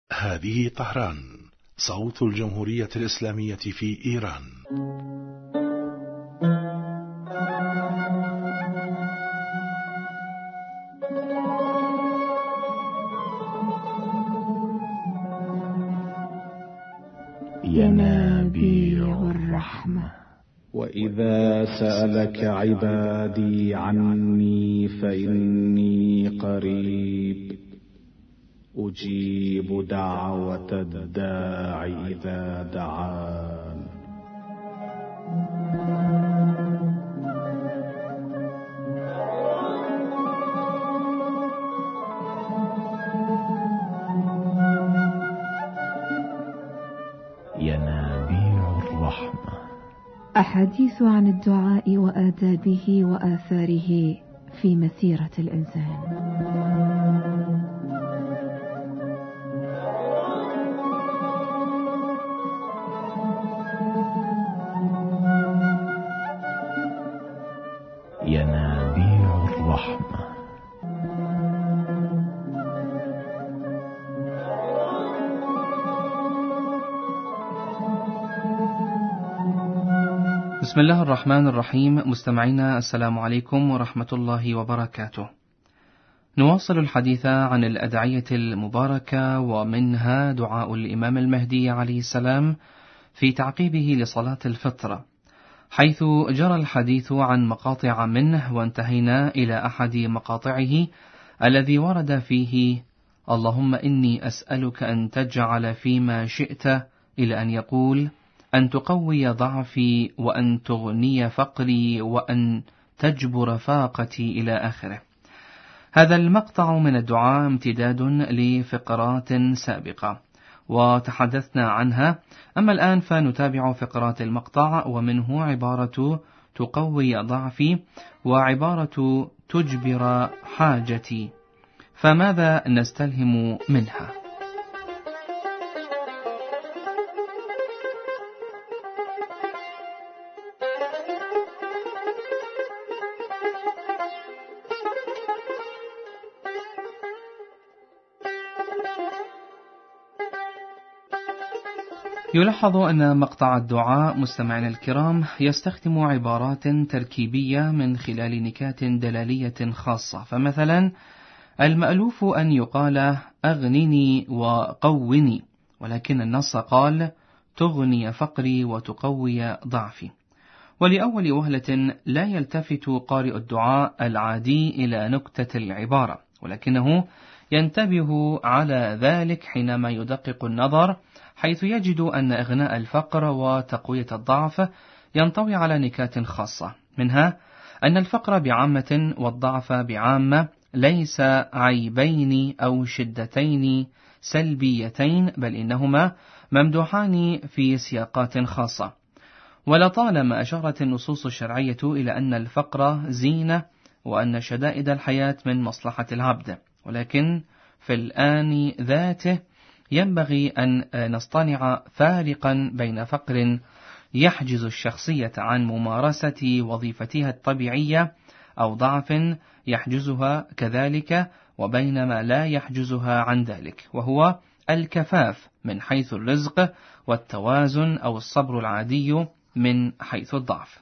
هذه طهران، صوت الجمهورية الإسلامية في إيران. ينابيع الرحمة. وإذا سألك عبادي عني فإني قريب أجيب دعوة الداع إذا دعان. ينابيع الرحمة. أحاديث عن الدعاء وآدابه وآثاره في مسيرة الإنسان. ينابيع الرحمة. بسم الله الرحمن الرحيم. مستمعينا السلام عليكم ورحمة الله وبركاته. نواصل الحديث عن الأدعية المباركة، ومنها دعاء الإمام المهدي عليه السلام في تعقيبه لصلاة الفطر، حيث جرى الحديث عن مقاطع منه، وانتهينا إلى أحد مقاطعه الذي ورد فيه: اللهم إني أسألك أن تجعل فيما شئت، إلى أن يقول: أن تقوي ضعفي، وأن تغني فقري، وأن تجبر فاقتي، إلى آخره. هذا المقطع من الدعاء امتداد لفقرات سابقة وتحدثنا عنها، أما الآن فنتابع فقرات المقطع، ومنه عبارة تقوي ضعفي وعبارة تجبر حاجتي، فماذا نستلهم منها؟ يلاحظ أن مقطع الدعاء مستمعينا الكرام يستخدم عبارات تركيبية من خلال نكات دلالية خاصة، فمثلا المألوف أن يقال أغنني وقوني، ولكن النص قال تغني فقري وتقوي ضعفي. ولأول وهلة لا يلتفت قارئ الدعاء العادي إلى نكتة العبارة، ولكنه ينتبه على ذلك حينما يدقق النظر، حيث يجد أن إغناء الفقر وتقوية الضعف ينطوي على نكات خاصة، منها أن الفقر بعامة والضعف بعامة ليس عيبين أو شدتين سلبيتين، بل إنهما ممدوحان في سياقات خاصة. ولطالما أشارت النصوص الشرعية إلى أن الفقر زينة، وأن شدائد الحياة من مصلحة العبد، ولكن في الآن ذاته ينبغي أن نصطنع فارقا بين فقر يحجز الشخصية عن ممارسة وظيفتها الطبيعية، أو ضعف يحجزها كذلك، وبين ما لا يحجزها عن ذلك، وهو الكفاف من حيث الرزق، والتوازن أو الصبر العادي من حيث الضعف.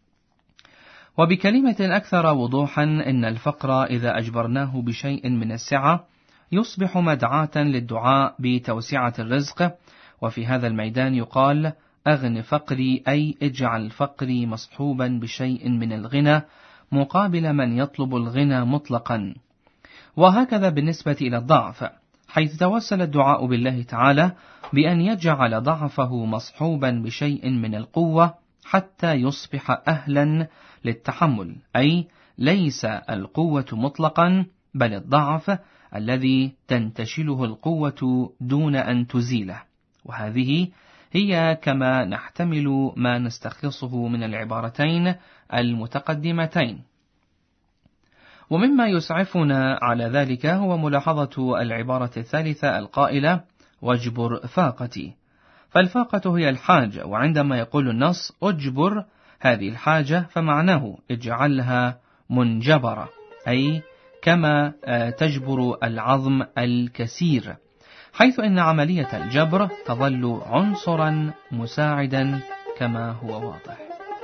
وبكلمة أكثر وضوحا، إن الفقر إذا أجبرناه بشيء من السعة يصبح مدعاة للدعاء بتوسعة الرزق، وفي هذا الميدان يقال أغن فقري، أي اجعل فقري مصحوبا بشيء من الغنى مقابل من يطلب الغنى مطلقا. وهكذا بالنسبة إلى الضعف، حيث توسل الدعاء بالله تعالى بأن يجعل ضعفه مصحوبا بشيء من القوة حتى يصبح أهلا للتحمل، أي ليس القوة مطلقا، بل الضعف الذي تنتشله القوة دون أن تزيله. وهذه هي كما نحتمل ما نستخلصه من العبارتين المتقدمتين. ومما يسعفنا على ذلك هو ملاحظة العبارة الثالثة القائلة واجبر فاقتي، فالفاقة هي الحاجة، وعندما يقول النص اجبر هذه الحاجة فمعناه اجعلها منجبرة، أي كما تجبر العظم الكثير، حيث إن عملية الجبر تظل عنصرا مساعدا كما هو واضح.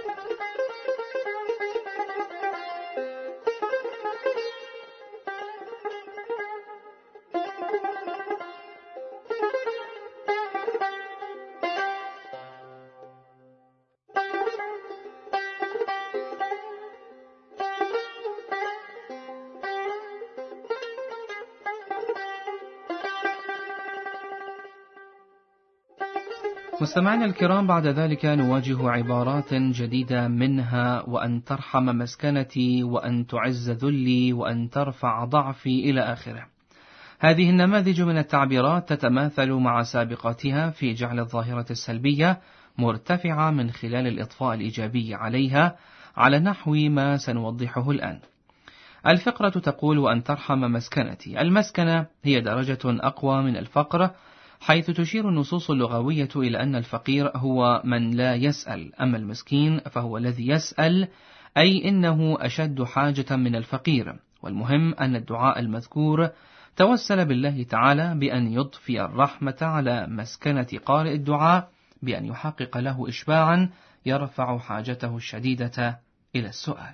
مستمعينا الكرام، بعد ذلك نواجه عبارات جديدة، منها وأن ترحم مسكنتي، وأن تعز ذلي، وأن ترفع ضعفي إلى آخره. هذه النماذج من التعبيرات تتماثل مع سابقاتها في جعل الظاهرة السلبية مرتفعة من خلال الإضفاء الإيجابي عليها، على نحو ما سنوضحه الآن. الفقرة تقول وأن ترحم مسكنتي. المسكنة هي درجة أقوى من الفقر، حيث تشير النصوص اللغوية إلى أن الفقير هو من لا يسأل، أما المسكين فهو الذي يسأل، أي إنه أشد حاجة من الفقير. والمهم أن الدعاء المذكور توسل بالله تعالى بأن يضفي الرحمة على مسكنة قارئ الدعاء، بأن يحقق له إشباعا يرفع حاجته الشديدة إلى السؤال.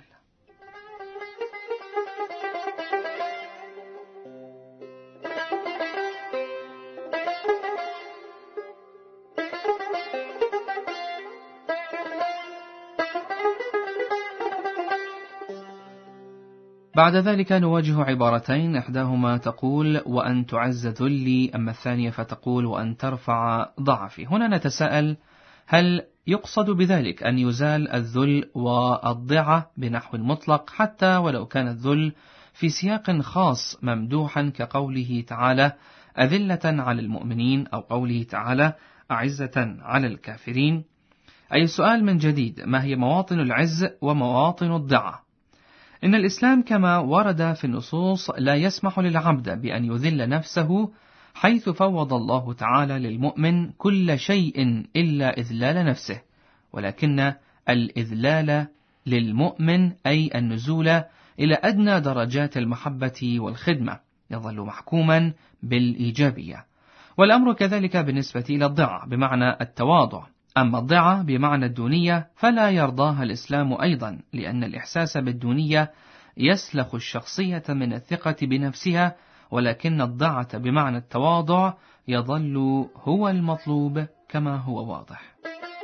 بعد ذلك نواجه عبارتين، إحداهما تقول وأن تعز ذلي، أما الثانية فتقول وأن ترفع ضعفي. هنا نتساءل، هل يقصد بذلك أن يزال الذل والضعة بنحو المطلق، حتى ولو كان الذل في سياق خاص ممدوحا كقوله تعالى أذلة على المؤمنين، أو قوله تعالى أعزة على الكافرين؟ أي السؤال من جديد، ما هي مواطن العز ومواطن الضعة؟ إن الإسلام كما ورد في النصوص لا يسمح للعبد بأن يذل نفسه، حيث فوض الله تعالى للمؤمن كل شيء إلا إذلال نفسه، ولكن الإذلال للمؤمن أي النزول إلى أدنى درجات المحبة والخدمة يظل محكوما بالإيجابية. والأمر كذلك بالنسبة إلى الضعة بمعنى التواضع، أما الضعة بمعنى الدونية فلا يرضاها الإسلام أيضا، لأن الإحساس بالدونية يسلخ الشخصية من الثقة بنفسها، ولكن الضعة بمعنى التواضع يظل هو المطلوب كما هو واضح.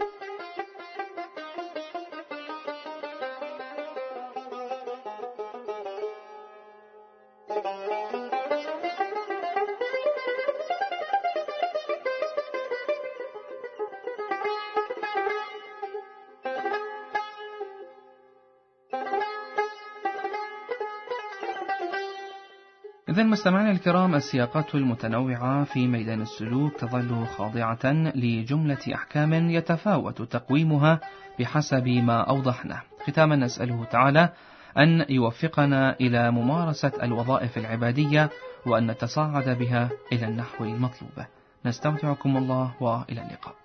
إذن مستمعينا الكرام، السياقات المتنوعة في ميدان السلوك تظل خاضعة لجملة أحكام يتفاوت تقويمها بحسب ما أوضحنا. ختاما نسأله تعالى أن يوفقنا إلى ممارسة الوظائف العبادية، وأن نتصاعد بها إلى النحو المطلوب. نستودعكم الله، وإلى اللقاء.